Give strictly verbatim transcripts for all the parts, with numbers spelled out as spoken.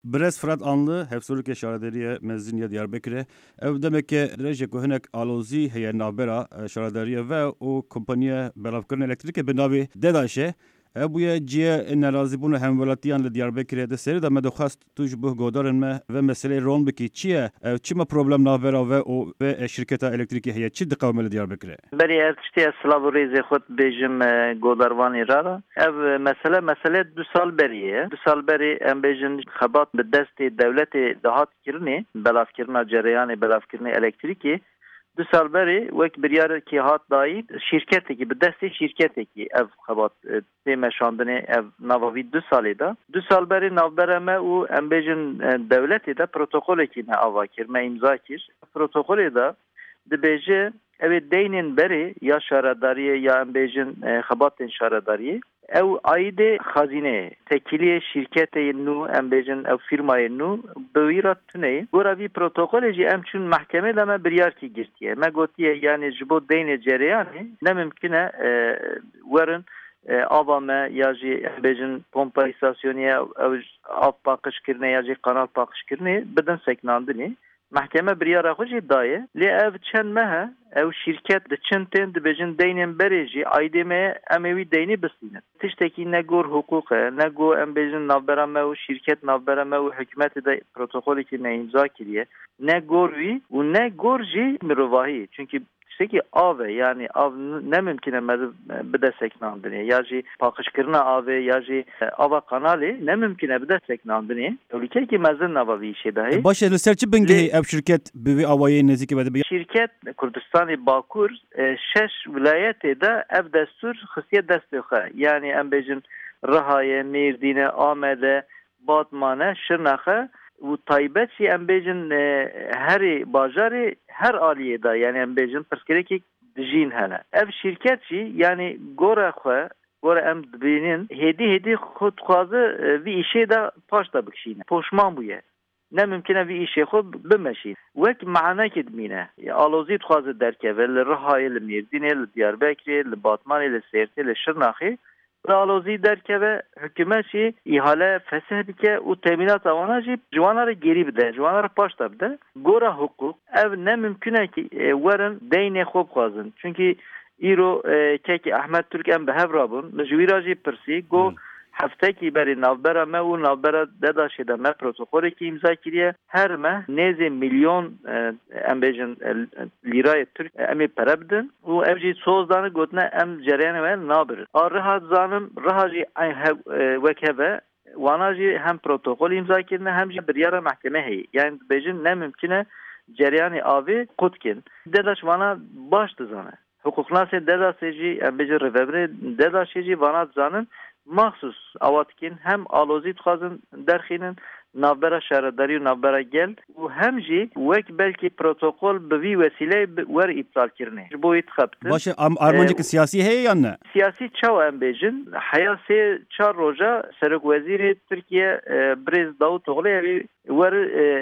Brez Fırat Anlı hevsoreke şaraderiye meziniye Diyarbakır'e ev demek ki derece ku hinek alozi heye navbera şaraderiye ve o kompanya belavkirine elektrike benavi dedaşe ev buye ciye nerazi bunu hemvelatiyan li Diyarbakır'e de seri de medoxast tuj bu godarın me ve mesele ron biki çiye ev çima problem navbera ve o ve şirketa elektrike heye çi dikavmeli Diyarbakır'e. Beri ev tiştiye slavu rezi xut bejim godarvani rara. Ev mesele mesele du sal beriye. Du sal beri em bejim xabat bi desti devleti dahat kirni belavkirina cereyanı belavkirina elektriki. Du sal beri vek biryar ki hat dahi şirketeki bi desti şirketeki ev xabat teme şandını ev navavi du salida. Du sal beri navbereme u em bejim devleti de protokoleki ne avakir me imza kir. Protokolü da dibêje ew deynên berê ya şaradariye ya em bêjin xebatên şaradariye ew aîdê xazîneyê tekiliyê şîrketê nû em bêjin ew firmayê nû bi wî re tune gora vî protokolê jî em çûn mehkemê de me biryarkî girtiye me gotiye yani ji bo deynê cereyanê nemimkin e werin ava me ya jî em bêjin pompa îstasyoniye ew av paqijkirine ya jî kanal paqijkirinê bidin seknandinê. Mahkeme biryara xwe jî daye lê ev çend mehe ew şîrket di çend tên dibêjin deynên berê jî aîdê me em ê wî deynî bisînin. Tiştekî ne gor hukuk e ne got em bêjin navbera me û şîrket navbera me û hikûmetê de protokolekî ne imza kiriye ne gor wî û ne gor jî mirovahî çünkü tiştekî av e yani av ne mümkün e bide seknandinê ya jî paqijkirina avê ya jî ava kanalê ne mümkün e bide seknandinê ewlikekî mezin nava vî işê de heye. Baş li ser çi bingehî ev şirket bi wî awayê nezîkî vedibe? Şirket Kurdistanê Bakur şeş wilayetê de ev destur xistiye destê xwe yani em bêjin Rihayê, Mêrdînê, Amedê, Batmanê, Şirnexê û taybet jî em bêjin herê bajarê her aliyê de yani em bêjin pirsgirêkê dijîn hene. Ev şirket jî yani gora xwe gora em dibînin hêdî hêdî xwe dixwaze vî işê de paş da bikişîne. Poşman bûye. Ne mümkün e vî işê xwe bimeşîn. Wek mehanekê dimîne. Alozî dixwaze derkeve li Rihayê, li Mêrdînê, li Diyarbekirê, li Batmanê, li Sêrtê, li Şirnexê li alozî derkeve hikûmet jî îhale fesih bike û temînata wana jî ji wan re gerî bide. Ji wan re paş da bide. Gora hukuk ev ne mümkün e ki werin deynê xwe bixwazin. Çünkü îro kekî Ahmed Türk em bi hev rabûn li ji wî re jî pirsî got heftekî berî navbera me û navbera dedaşê de me protokolekî imza kiriye her me nêzê milyon em bêjin lîrayê Türk em ê pere bidin û ev jî sozdanî gotine em cereyanê we nabirin. A riha zanim riha jî wek heve wana jî hem protokol imza kirine hem jî biryara mehkeme heye. Yani bêjin ne mümkün e cereyanê avê qutkin. Dedaş wana baş dizane. Hukuknasê dedaşê jî em bêjin rêveberê dedaşê jî wana dizanin maxsus awatkin hem alozî dixwazin derxînin navbera şaredarî û navbera gel û hem jî wek belkî protokol bi vî wesileyê wer îptal kirine. Ji bo wî dixebtin. Baş armancekî siyasî heye yan ne? Siyasî çawa em bêjin heya sê çar roja Serokwezîrê Tirkiye Brez Davutoğlu wî wer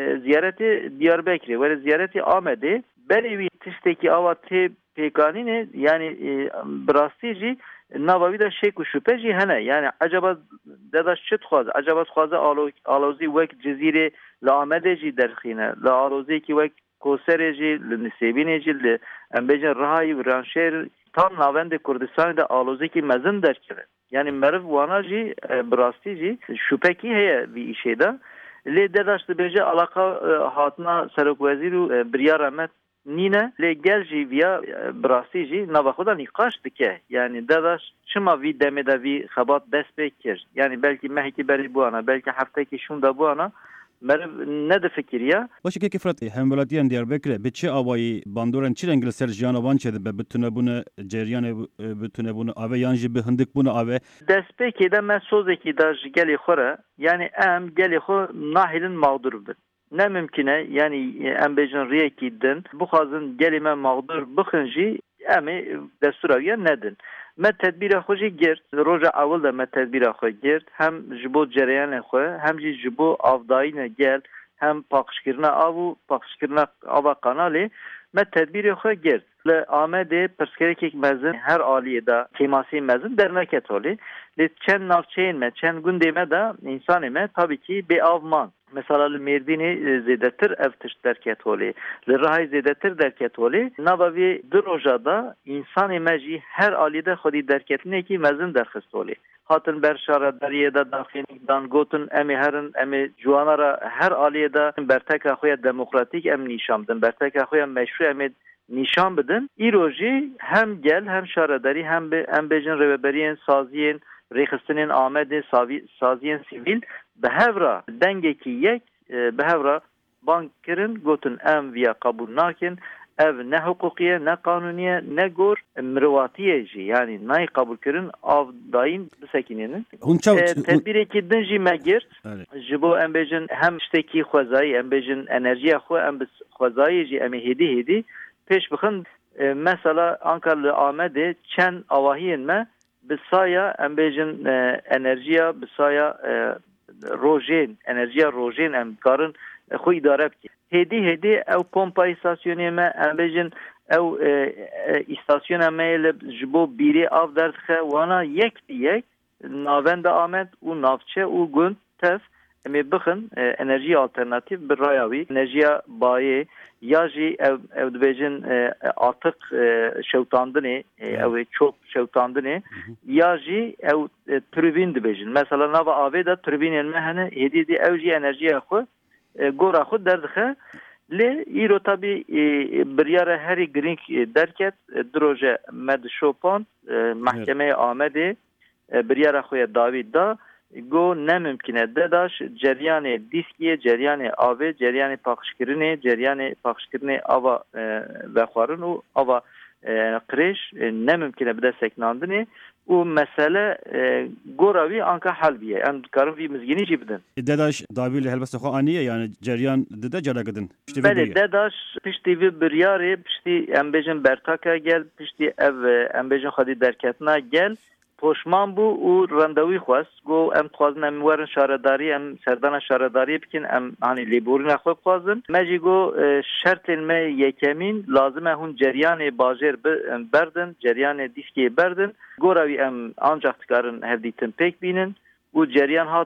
ziyaretê Diyarbekirê wer ziyaretê Amedê berê wî tiştekî ava tê pêkanînê yani bi rastî jî navavî de şek û şüphe jî hene yani acaba dedaş çi dixwaze acaba dixwaze alozî wek Cizîrê li Amedê jî derxîne li alozîkî wek Koserê jî li Nisêbînê jî li em bêjin Rihayê û Ranşêr tam navendê Kurdistanê de alozîkî mezin derkeve. Yani meriv wana jî bi rastî jî şüphekî heye vî işê de lê dedaş dibêje alaka hatina Serokwezîr û biryara me nîne lê gel jî viya bi rastî jî nava xwe de nîqaş dike. Yani dedaş çima vî demê de vî xebat dest pê kir. Yani belkî mehekî berî bûana belkî heftekî şûn da bûana meriv ne difikiriye. Baş kekî Fırat hemvelatiyan Diyarbakırê bi çi awayî bandorên çi reng li ser jiyana wan çedibe bitune bûne cereyanê bitune bûne avê yan jî bi hindik bûne avê. Destpêkê de me sozekî da ji gelê xwe re yani em gelê xwe nahêlin mağdur bin. Ne mümkün e yani em bêjin rêyekî din bixwazin gelê me mağdur bixin jî em ê destûra wî nedin. Me tedbîra xwe jî girt. Roja ewil de me tedbîra xwe girt. Hem ji bo cereyanê xwe hem jî ji bo avdayînê gel hem paqijkirina av û paqijkirina ava kanalê me tedbîrê xwe girt. Li Amedê pirsgirêkek mezin her aliyê de kêmasî mezin derneket holê. Lê çend navçeyên me çend gundê me de însanê me tabî ki bê av man. مثلا المردینی زیادتر افتش درکت ولی لرهای زیادتر درکت ولی نبودی دروجا دا انسان ماجی هر آلیده خودی درکت نیکی مزن درخست ولی هاتن برشاره دریه دا داخلی دان گوتن امی هرن امی جوانا را هر آلیده برتک خوی دموکراتیک ام نیشان بدن برتک خوی مشروع امی نشان بدن ایروژی هم گل هم شارداری هم به هم بجن رهبرین سازین ریخستنین آمده سازین سیویل به هفرا دنگی کی یک به هفرا بانک کرن گوتن ام ویا قبول ناکن ev ne hukukiye ne kanuniye ne gor mruvatiye jî yani nay kabul kirin av dayın bisekininin tedbirê ki din jî me girt ji bo em bêjin hem tiştekî xwezayî em bêjin enerjiya xwe em bi xwezayî jî em ê hêdî hêdî pêş bixin mesela Ankara li Amedê çend avahiyên me bi saya em bêjin enerjiya bi saya rojên enerjiya rojên em karin xwe îdare bikin هدی هدی او پمپا استاسیونی ما امبیجن او استاسیون ما لجبو بیری آف درد خه وانا یک یک ناوند آمد و نافچه و گند تف امی بخن انرژی آلترناتیو برایاوی انرژی بایه یا جی او او دبیجن آتق شوتاندنی او çok شوتاندنی یا جی او توربین دبیجن مثلا نوا آوی دا توربین المهنه هدی دی او جی انرژی خو گورا خود دردخه لی ایرو تابی بریاره هری گرینگ درکت دروژه مدشوپان محکمه آمده بریاره خوی داوید دا گو نممکنه داداش جریان دیسکیه جریان آوه جریان پاکشکرینه جریان پاکشکرینه آوا وخوارن و آوا قریش نممکنه بده سکناندنه و مسئله گوراوی آنکه حل بیه ام کارم وی مزگینی جی بدن داداش داویل هلبست خو آنیه yani جریان دده جلا گدن بله داداش پشتی وی بریاره پشتی ام بجن برتاکا گل پشتی او ام بجن خودی درکتنا گل پوشمان بو و راندوی خواست گو ام خوازن ام ورن شارداری ام سردان شارداری بکن ام hani لیبورین خو خوازن مجی گو شرط الم یکمین لازمه هون جریان باجر بردن جریان دیسکی بردن گوراوی ام ancak تکارن هفدیتن پک بینن و جریان هات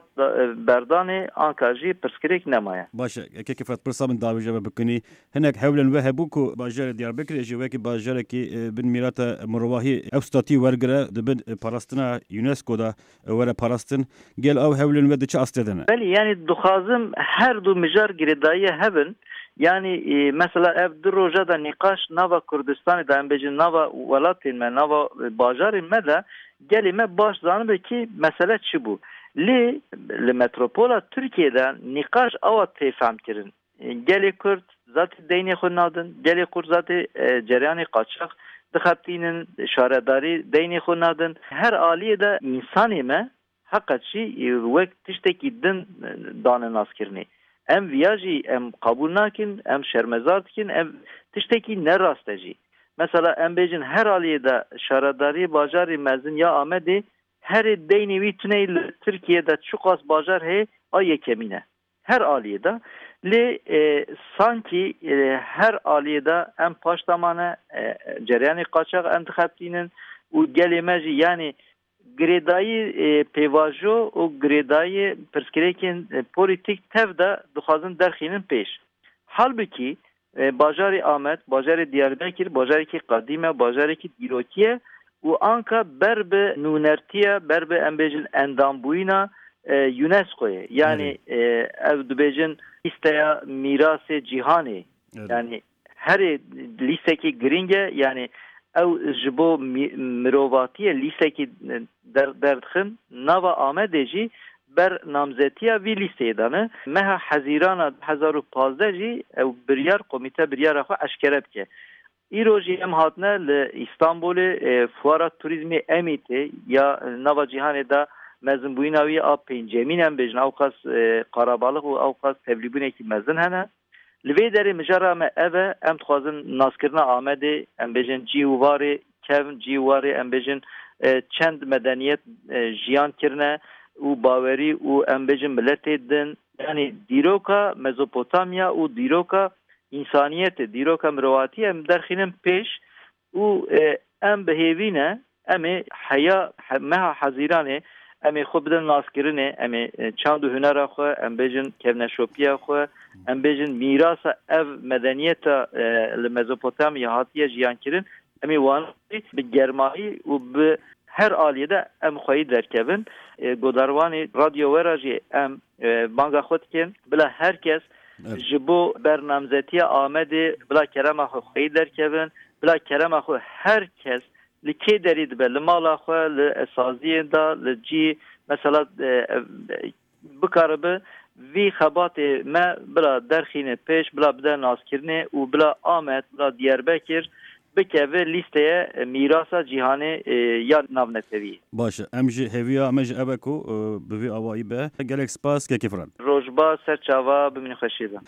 بردانه آنکاجی پرسکریک نمایه باشه که که فت پرسا من داویجه بکنی هناك حولن و هبوکو باجر دیاربکر جوه که باجر کی بن میرات مرواهی افستاتی ورگره دبن پاراستنا یونسکو دا ور پاراستن گل او حولن و دچ استدنه بله yani دخازم her دو مجار گردایی هبن yani e, mesela ev droja da nikaş nava Kürdistan'ı da embecin nava velatin me nava bajarin me de gelime baş zanı ki mesele çi bu li li metropola Türkiye'de nikaş ava tefam kirin geli Kürt zaten deyni xunadın geli Kürt zaten ceryanı kaçak dıkhatinin şaredari deyni xunadın her aliye de insani me hakikaçi vek tişteki din danı naskirni em viyaji em kabul nakin em şermezar dikin em tişteki ne rasteci mesela em bejin her aliyede şaradari bajari mezin ya amedi her deyni vitneyle Türkiye'de çok az bajar he ay kemine her aliyede le e, sanki e, her aliyede em paştamana e, ceryanı kaçak entikaptinin u gelimeci yani گریدایی پیواژو و گریدایی پرسکریکن پولیتیک تف دا دخوازن درخینن پیش halbuki بازار آمد بازار دیاربکر بازاری که قدیمه بازاری که دیروکیه و آنکا بر به نونرتیه بر به امبیجن اندام بوینا یونسکوه yani ev dubejin listeye miras cihani yani her listeki gringe yani او جبو مرواتیه لیسته که در دردخن نوا آمده جی بر نامزتیه وی لیسته دانه مها حزیران هزار و پازده جی او بریار قومیته بریار خو اشکره بکه ای روژی ام هاتنه لإستانبول فوارا توریزمی امیته یا نوا جیهانه دا مزن بویناوی آب پینجمین هم بجن اوقاس قرابالغ و اوقاس تبلیبونه که مزن هنه لوی داری مجرد ام اوه ام تخوازن ناسکرنا آمده ام بجن جیوواری کم جیوواری ام بجن چند مدنیت جیان کرنه و باوری و ام بجن ملت دن یعنی دیروکا مزوپوتامیا و دیروکا انسانیت دیروکا مرواتی ام درخینم پیش و ام بهیوینه ام حیا مها حزیرانه ام خو بدن ناسکرینه ام چند هنر خو ام بجن کبنشوپیا خو ام بجن میراث اف مدنیت لمزوپوتامیا هاتیه جیان کرین ام وان به گرمایی و به هر آلیده ام خوی درکبن گوداروانی رادیو وراجی ام بانگا خود کن بلا هر کس جبو برنامزتی آمده بلا کرم خو خوی درکبن بلا کرم خو هر کس لکی درید به لمالا خو لسازی دا لجی مثلا بکاربه وی خبات ما بلا درخینه پیش بلا بده ناسکرنه و بلا آمد بلا دیاربکر بکوه لیسته میراث جهانی یا ناونتوی باشه امجی هویا امج ابکو بوی آوایی به گلکس پاس که کفران روزبا سرچاوا بمین خوشیدم